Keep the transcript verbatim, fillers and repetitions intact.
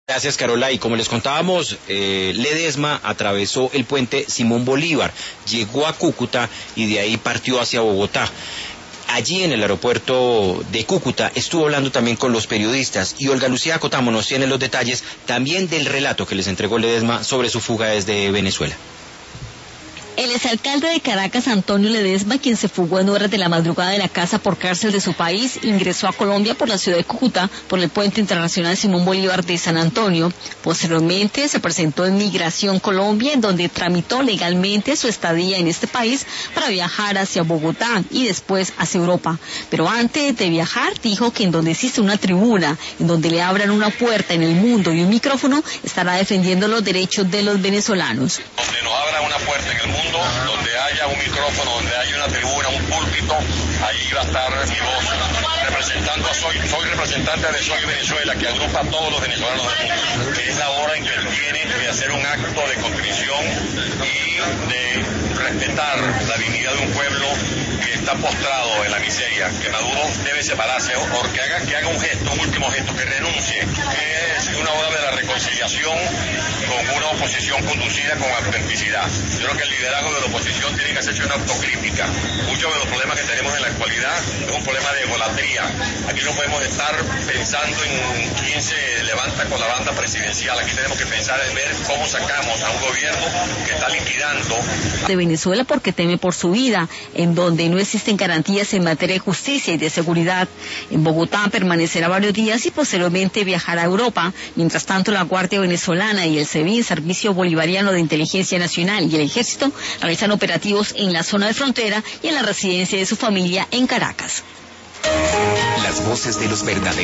Gracias, Carola. Y como les contábamos, eh, Ledesma atravesó el puente Simón Bolívar, llegó a Cúcuta y de ahí partió hacia Bogotá. Allí en el aeropuerto de Cúcuta estuvo hablando también con los periodistas y Olga Lucía Cotamo nos tiene los detalles también del relato que les entregó Ledesma sobre su fuga desde Venezuela. El exalcalde de Caracas, Antonio Ledesma, quien se fugó en horas de la madrugada de la casa por cárcel de su país, ingresó a Colombia por la ciudad de Cúcuta por el puente internacional Simón Bolívar de San Antonio. Posteriormente se presentó en Migración Colombia, en donde tramitó legalmente su estadía en este país para viajar hacia Bogotá y después hacia Europa. Pero antes de viajar dijo que en donde existe una tribuna, en donde le abran una puerta en el mundo y un micrófono, estará defendiendo los derechos de los venezolanos. Donde nos abra una puerta en el mundo, donde haya un micrófono, donde haya una tribuna, un púlpito, ahí va a estar mi voz, representando a Soy, soy representante de Soy Venezuela, que agrupa a todos los venezolanos del mundo, que es la hora en que él tiene de hacer un acto de contrición y de respetar la dignidad de un pueblo que está postrado en la miseria, que Maduro debe separarse, o que haga, que haga un gesto, un último gesto, que renuncie, que es una hora de la reconciliación con una oposición conducida con autenticidad. Yo creo que el liderazgo de la oposición tiene que hacerse una autocrítica. Muchos de los problemas que tenemos en la actualidad es un problema de egolatría. Aquí no podemos estar pensando en quién se levanta con la banda presidencial. Aquí tenemos que pensar en ver cómo sacamos a un gobierno que está liquidando de Venezuela porque teme por su vida, en donde no existen garantías en materia de justicia y de seguridad. En Bogotá permanecerá varios días y posteriormente viajará a Europa. Mientras tanto, la Guardia Venezolana y el SEBIN, Servicio Bolivariano de Inteligencia Nacional, y el Ejército realizan operativos en la zona de frontera y en la residencia de su familia en Caracas. Las voces de los verdaderos